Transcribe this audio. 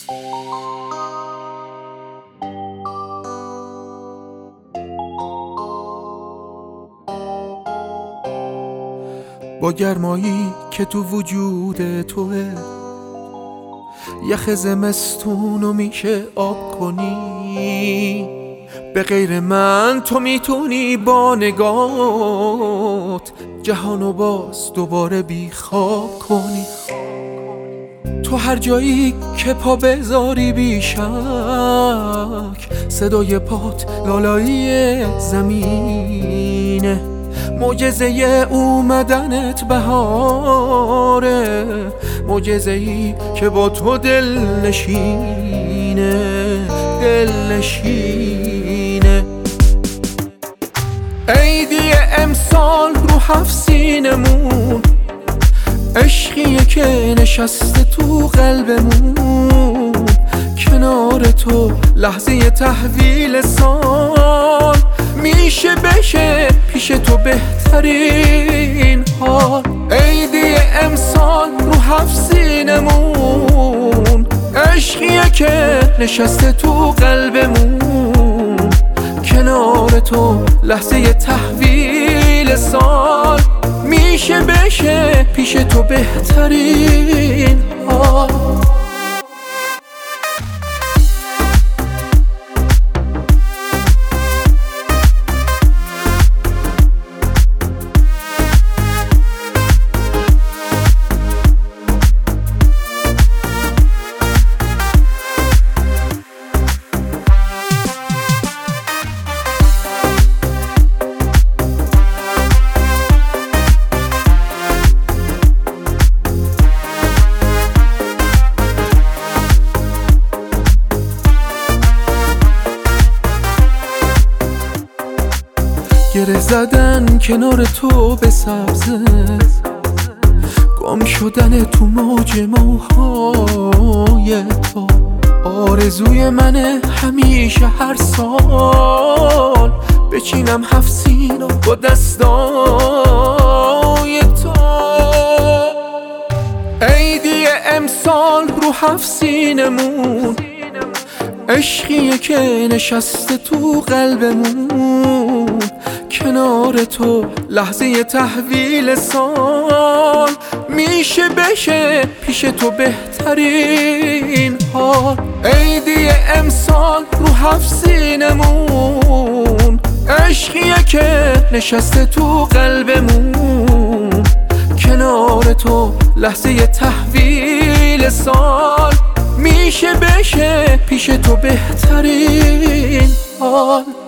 با گرمایی که تو وجود توه، یخ زمستونو میشه آب کنی. به غیر من تو میتونی با نگات جهانو باز دوباره بیخواب کنی. تو هر جایی که پا بذاری بیشک صدای پات لالایی زمینه. معجزه اومدنت بهاره، معجزه ای که با تو دل نشینه، دل نشینه. عیدی امسال رو 7 سینمون، عشقیه که نشسته تو قلبمون. کنار تو لحظه تحویل سال میشه بشه پیش تو بهترین حال. عیدی امسال رو 7 سینمون، عشقیه که نشسته تو قلبمون. کنار تو لحظه تحویل سال میشه بشه پیش تو بهترین حال. گره زدن کنار تو به سبزه، گم شدن تو موج موهای تو. آرزوی منه همیشه هر سال بچینم 7 سینا با دستای تو. عیدی امسال رو 7 سینمون، عشقیه که نشسته تو قلبمون. کنار تو لحظه تحویل سال میشه بشه پیش تو بهترین حال. عیدی امسال رو 7 سینمون، عشقیه که نشسته تو قلبمون. کنار تو لحظه تحویل سال میشه بشه پیش تو بهترین حال.